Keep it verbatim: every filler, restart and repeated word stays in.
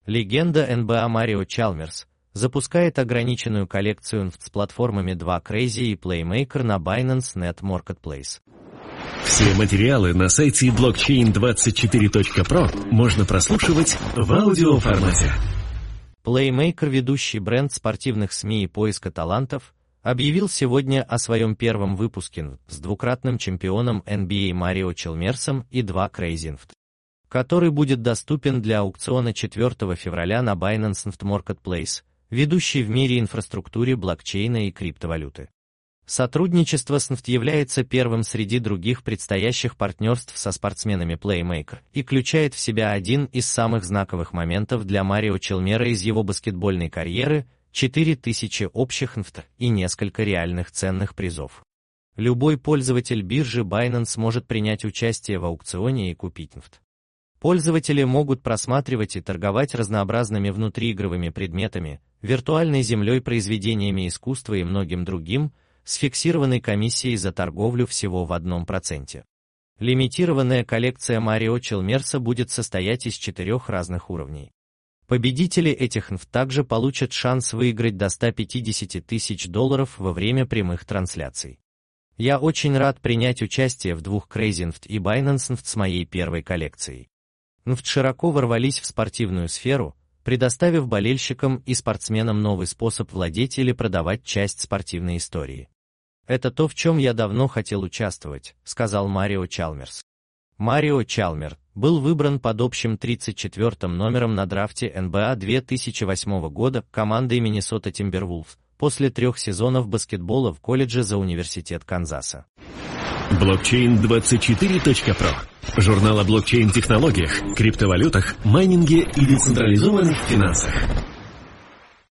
Легенда эн би эй Марио Чалмерс запускает ограниченную коллекцию эн эф ти с платформами два Crazy и Playmaker на Binance Net Marketplace. Все материалы на сайте блокчейн двадцать четыре точка про можно прослушивать в аудиоформате. Playmaker, ведущий бренд спортивных СМИ и поиска талантов, объявил сегодня о своем первом выпуске эн эф ти с двукратным чемпионом эн би эй Марио Чалмерсом и два Crazy эн эф ти, который будет доступен для аукциона четвёртого февраля на Binance Net Marketplace, ведущей в мире инфраструктуре блокчейна и криптовалюты. Сотрудничество с эн эф ти является первым среди других предстоящих партнерств со спортсменами Playmaker и включает в себя один из самых знаковых моментов для Марио Чалмера из его баскетбольной карьеры – четыре тысячи общих эн эф ти и несколько реальных ценных призов. Любой пользователь биржи Binance может принять участие в аукционе и купить эн эф ти. Пользователи могут просматривать и торговать разнообразными внутриигровыми предметами, виртуальной землей, произведениями искусства и многим другим, с фиксированной комиссией за торговлю всего в одном проценте. Лимитированная коллекция Марио Чалмерса будет состоять из четырех разных уровней. Победители этих эн эф ти также получат шанс выиграть до ста пятидесяти тысяч долларов во время прямых трансляций. Я очень рад принять участие в двух Crazy эн эф ти и Binance эн эф ти с моей первой коллекцией. эн эф ти широко ворвались в спортивную сферу, предоставив болельщикам и спортсменам новый способ владеть или продавать часть спортивной истории. «Это то, в чем я давно хотел участвовать», — сказал Марио Чалмерс. Марио Чалмер был выбран под общим тридцать четвёртым номером на драфте эн би эй две тысячи восьмого года командой Миннесота Тимбервулфс после трех сезонов баскетбола в колледже за Университет Канзаса. блокчейн двадцать четыре точка про. Журнал о блокчейн-технологиях, криптовалютах, майнинге и децентрализованных финансах.